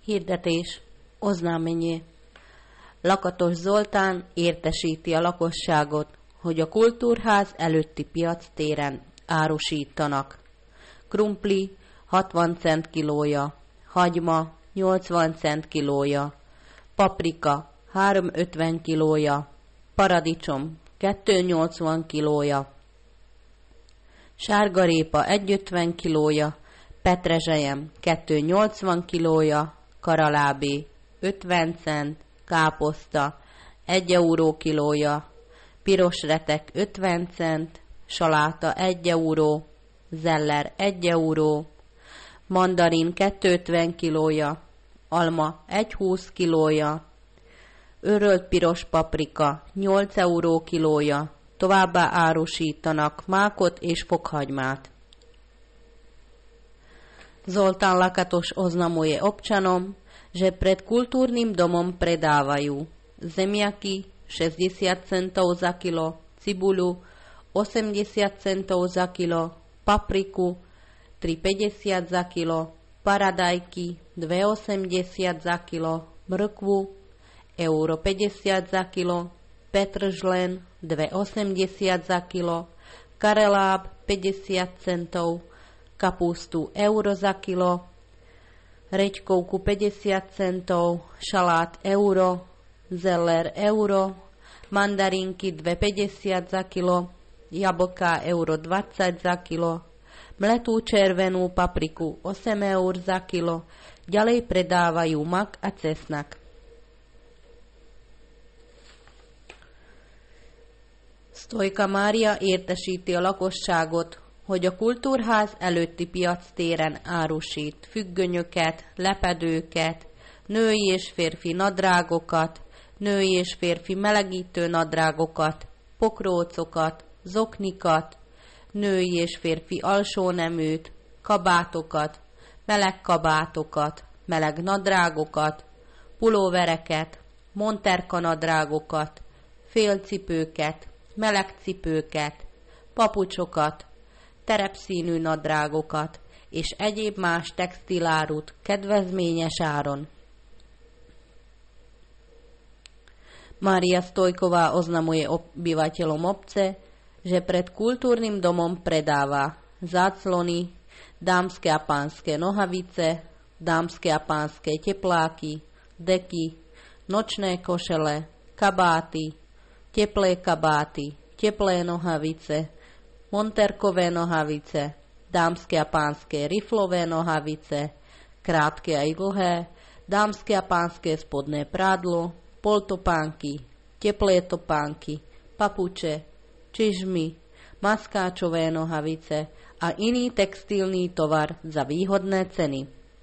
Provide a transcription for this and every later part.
Hirdetés. Oznáményé. Lakatos Zoltán értesíti a lakosságot, hogy a Kultúrház előtti piactéren árusítanak. Krumpli 60 cent kilója, hagyma 80 cent kilója, paprika 3,50 kilója, paradicsom 2,80 kilója, sárgarépa 1,50 kilója, petrezselyem 2,80 kilója, karalábé 50 cent, káposzta 1 euró kilója, piros retek 50 cent, saláta 1 euró, zeller 1 euró, mandarin 2,50 kilója, alma 1,20 kilója, őrölt piros paprika 8 euró kilója, továbbá árusítanak mákot és fokhagymát. Zoltán Lakatos oznamuje občanom, že pred kultúrnym domom predávajú zemiaky 60 centov za kilo, cibuľu 80 centov za kilo, papriku 3,50 za kilo, paradajky 2,80 za kilo, mrkvu euro 50 za kilo, petržlen 2,80 za kilo, kareláb 50 centov, kapustu euro za kilo, rečkovku 50 centov, šalát euro, zeller euro, mandarinky 2,50 za kilo, jablka euro 20 za kilo, mletú červenú papriku 8 eur za kilo, ďalej predávajú mak a cesnak. Sztojka Mária értesíti a lakosságot, hogy a Kultúrház előtti piactéren árusít függönyöket, lepedőket, női és férfi nadrágokat, női és férfi melegítő nadrágokat, pokrócokat, zoknikat, női és férfi alsóneműt, kabátokat, meleg kabátokat, meleg nadrágokat, pulóvereket, monterka nadrágokat, félcipőket, meleg cipőket, papucsokat, terepszínű nadrágokat és egyéb más textilárut kedvezményes áron. Mária Stojková oznamuje obyvateľom obce, že pred kultúrnym domom predáva záclony, dámske a pánske nohavice, dámske a pánske tepláky, deky, nočné košele, kabáty, teplé kabáty, teplé nohavice, monterkové nohavice, dámske a pánske riflové nohavice, krátke a dlhé, dámske a pánske spodné prádlo, poltopánky, teplé topánky, papuče, čižmy, maskáčové nohavice a iný textilný tovar za výhodné ceny.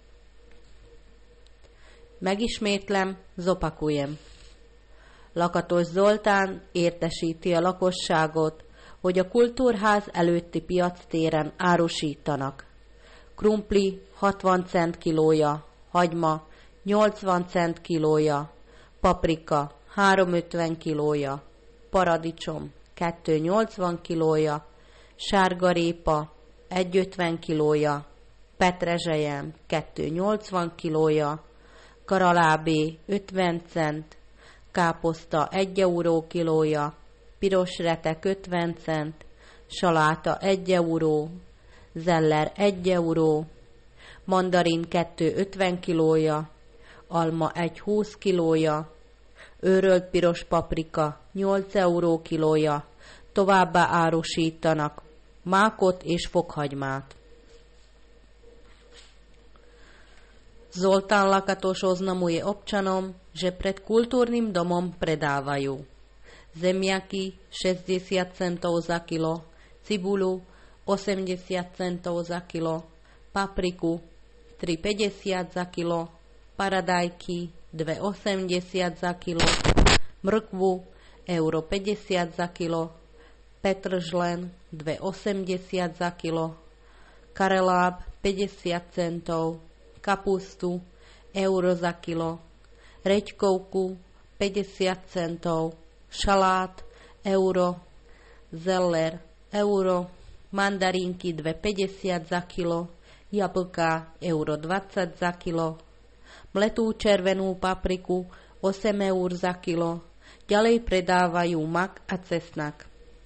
Megismétlem, zopakujem. Lakatos Zoltán értesíti a lakosságot, hogy a Kultúrház előtti piactéren árusítanak. Krumpli 60 cent kilója, hagyma 80 cent kilója, paprika 3,50 kilója, paradicsom 2,80 kilója, sárgarépa 1,50 kilója, petrezselyem 2,80 kilója, karalábé 50 cent, káposzta 1 euró kilója, piros retek 50 cent, saláta 1 euró, zeller 1 euró, mandarin 2,50 kilója, alma 1,20 kilója, őrölt piros paprika 8 euró kilója, továbbá árusítanak mákot és fokhagymát. Zoltán Lakatos oznamuje občanom, že pred kultúrnym domom predávajú zemiaky 60 centov za kilo, cibuľu 80 centov za kilo, papriku 3,50 za kilo, paradajky 2,80 za kilo, mrkvu euro 50 za kilo, petržlen 2,80 za kilo, kareláb 50 centov, kapustu euro za kilo, rečkovku 50 centov, šalát euro, zeller euro, mandarinky 2,50 za kilo, jablka euro 20 za kilo, mletú červenú papriku 8 eur za kilo. Ďalej predávajú mak a cesnak.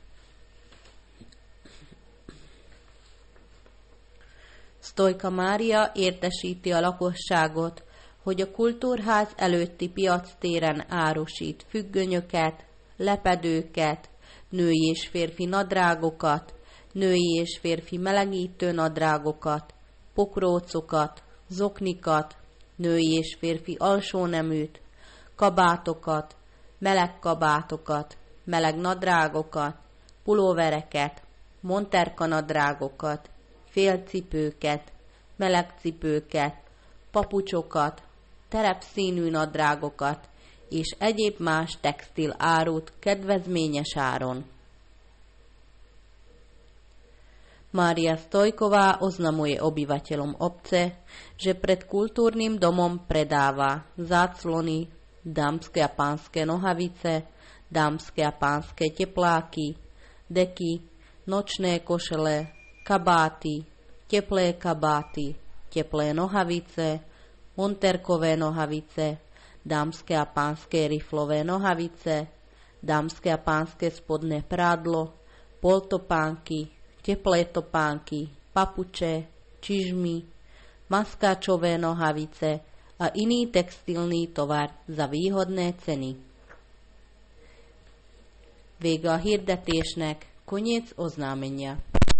Sztojka Mária értesíti a lakosságot, hogy a kultúrház előtti piactéren árusít függönyöket, lepedőket, női és férfi nadrágokat, női és férfi melegítő nadrágokat, pokrócokat, zoknikat, női és férfi alsóneműt, kabátokat, meleg kabátokat, meleg nadrágokat, pulóvereket, monterka nadrágokat, félcipőket, meleg cipőket, papucsokat, terepszínű nadrágokat és egyéb más textil árut kedvezményes áron. Mária Stojková oznamuje obyvateľom obce, že pred kultúrnym domom predáva záclony, dámske a pánske nohavice, dámske a pánske tepláky, deky, nočné košele, kabáty, teplé nohavice, monterkové nohavice, dámske a pánske riflové nohavice, dámske a pánske spodné prádlo, poltopánky, teplé topánky, papuče, čižmy, maskáčové nohavice a iný textilný tovar za výhodné ceny. Vége a hirdetésnek, koniec oznámenia.